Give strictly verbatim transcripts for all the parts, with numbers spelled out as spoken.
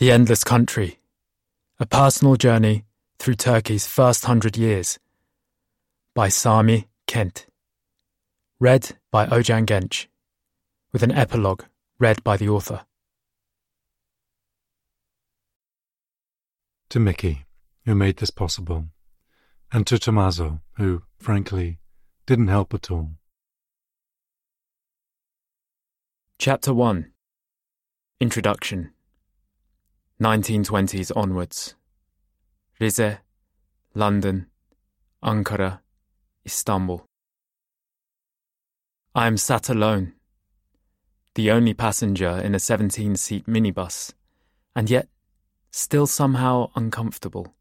The Endless Country, a personal journey through Turkey's first hundred years, by Sami Kent. Read by Ojan Genç, with an epilogue read by the author. To Mickey, who made this possible, and to Tommaso, who, frankly, didn't help at all. Chapter one. Introduction. nineteen twenties onwards. Rize, London, Ankara, Istanbul. I am sat alone, the only passenger in a seventeen-seat minibus, and yet still somehow uncomfortable.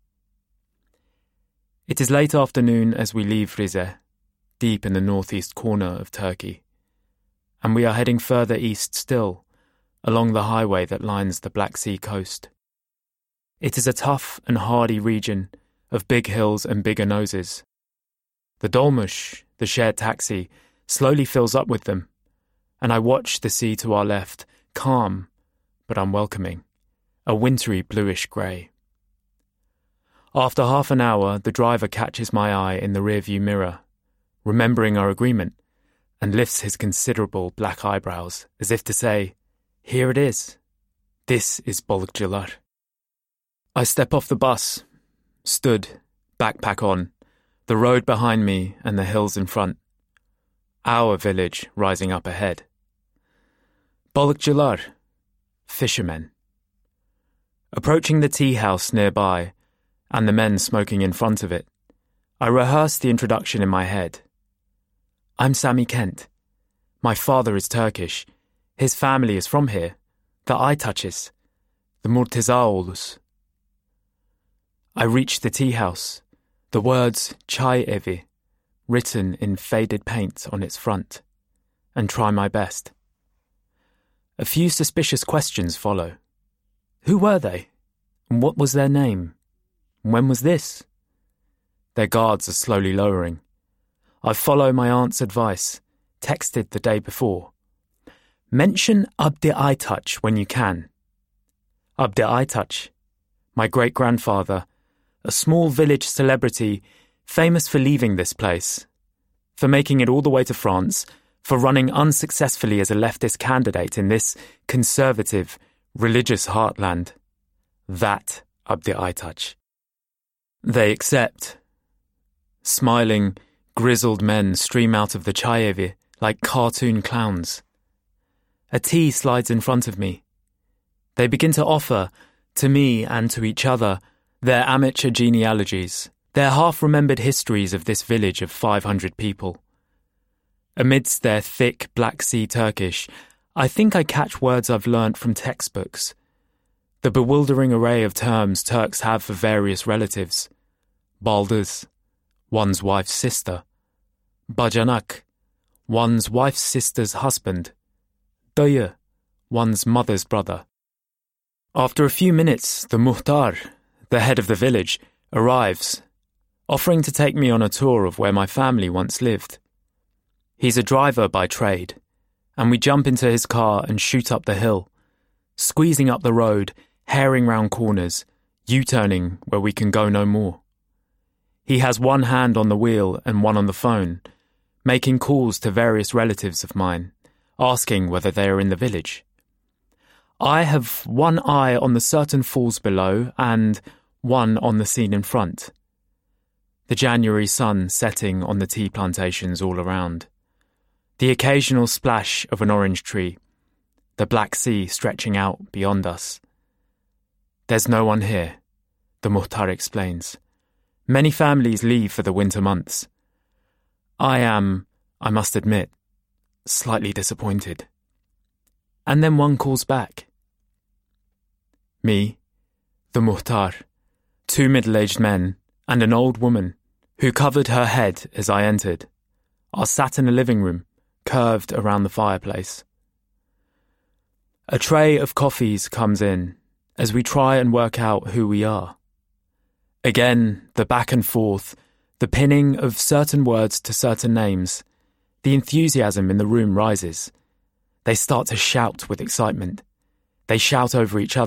It is late afternoon as we leave Rize, deep in the northeast corner of Turkey, and we are heading further east still, along the highway that lines the Black Sea coast. It is a tough and hardy region of big hills and bigger noses. The dolmuş, the shared taxi, slowly fills up with them, and I watch the sea to our left, calm but unwelcoming, a wintry bluish grey. After half an hour, the driver catches my eye in the rearview mirror, remembering our agreement, and lifts his considerable black eyebrows as if to say, "Here it is. This is Balıkçılar." I step off the bus, stood, backpack on, the road behind me and the hills in front. Our village rising up ahead. Balıkçılar, fishermen. Approaching the tea house nearby, and the men smoking in front of it, I rehearse the introduction in my head. I'm Sami Kent. My father is Turkish. His family is from here, the Aytaçes, the Murtezaoğlu's. I reach the tea house, the words Çay Evi written in faded paint on its front, and try my best. A few suspicious questions follow. Who were they? What was their name? When was this? Their guards are slowly lowering. I follow my aunt's advice, texted the day before. Mention Abdi Aytaç when you can. Abdi Aytaç, my great-grandfather, a small village celebrity famous for leaving this place, for making it all the way to France, for running unsuccessfully as a leftist candidate in this conservative, religious heartland. That Abdi Aytaç. They accept. Smiling, grizzled men stream out of the Çay Evi like cartoon clowns. A tea slides in front of me. They begin to offer, to me and to each other, their amateur genealogies, their half-remembered histories of this village of five hundred people. Amidst their thick Black Sea Turkish, I think I catch words I've learnt from textbooks. The bewildering array of terms Turks have for various relatives. Baldız, one's wife's sister. Bacanak, one's wife's sister's husband. Dayı, one's mother's brother. After a few minutes, the muhtar, the head of the village, arrives, offering to take me on a tour of where my family once lived. He's a driver by trade, and we jump into his car and shoot up the hill, squeezing up the road, herring round corners, U-turning where we can go no more. He has one hand on the wheel and one on the phone, making calls to various relatives of mine, asking whether they are in the village. I have one eye on the certain falls below and one on the scene in front. The January sun setting on the tea plantations all around. The occasional splash of an orange tree. The Black Sea stretching out beyond us. There's no one here, the muhtar explains. Many families leave for the winter months. I am, I must admit, slightly disappointed. And then one calls back. Me, the muhtar, two middle-aged men, and an old woman, who covered her head as I entered, are sat in a living room, curved around the fireplace. A tray of coffees comes in, as we try and work out who we are. Again, the back and forth, the pinning of certain words to certain names. The enthusiasm in the room rises. They start to shout with excitement. They shout over each other.